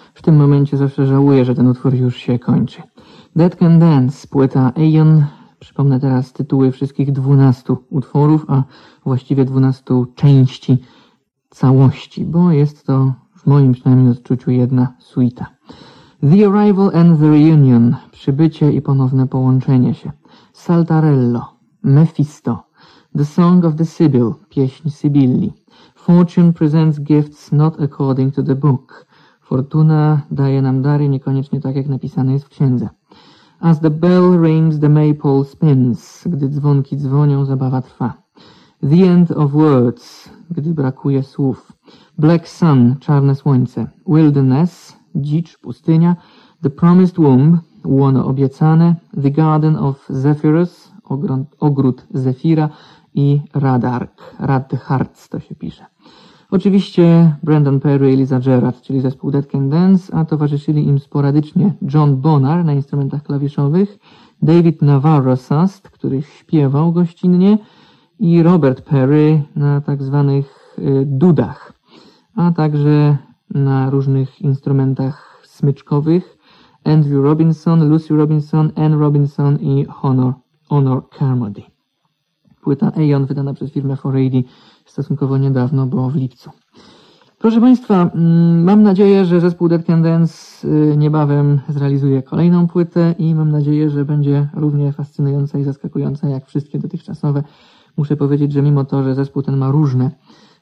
W tym momencie zawsze żałuję, że ten utwór już się kończy. Dead Can Dance, płyta Aeon. Przypomnę teraz tytuły wszystkich 12 utworów, a właściwie 12 części całości, bo jest to w moim przynajmniej odczuciu jedna suita. The Arrival and the Reunion, przybycie i ponowne połączenie się. Saltarello, Mephisto, The Song of the Sibyl, pieśń Sybilli. Fortune presents gifts not according to the book. Fortuna daje nam dary niekoniecznie tak, jak napisane jest w księdze. As the bell rings, the maypole spins. Gdy dzwonki dzwonią, zabawa trwa. The end of words, gdy brakuje słów. Black sun, czarne słońce. Wilderness, dzicz, pustynia. The promised womb, łono obiecane. The garden of Zephyrus, ogród Zefira. I Radark, Radharz to się pisze. Oczywiście Brendan Perry i Liza Gerrard, czyli zespół Dead Can Dance, a towarzyszyli im sporadycznie John Bonham na instrumentach klawiszowych, David Navarro Sast, który śpiewał gościnnie, i Robert Perry na tak zwanych dudach, a także na różnych instrumentach smyczkowych Andrew Robinson, Lucy Robinson, Anne Robinson i Honor Carmody. Płyta Aeon wydana przez firmę 4AD stosunkowo niedawno, bo w lipcu. Proszę Państwa, mam nadzieję, że zespół Dead Can Dance niebawem zrealizuje kolejną płytę i mam nadzieję, że będzie równie fascynująca i zaskakująca jak wszystkie dotychczasowe. Muszę powiedzieć, że mimo to, że zespół ten ma różne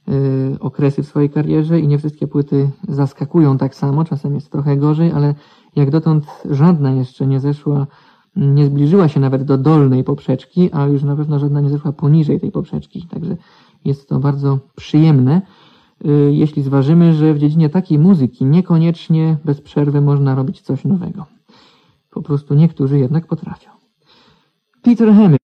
okresy w swojej karierze i nie wszystkie płyty zaskakują tak samo, czasem jest trochę gorzej, ale jak dotąd żadna jeszcze nie zbliżyła się nawet do dolnej poprzeczki, a już na pewno żadna nie zeszła poniżej tej poprzeczki, także jest to bardzo przyjemne, jeśli zważymy, że w dziedzinie takiej muzyki niekoniecznie bez przerwy można robić coś nowego. Po prostu niektórzy jednak potrafią. Peter Hamill.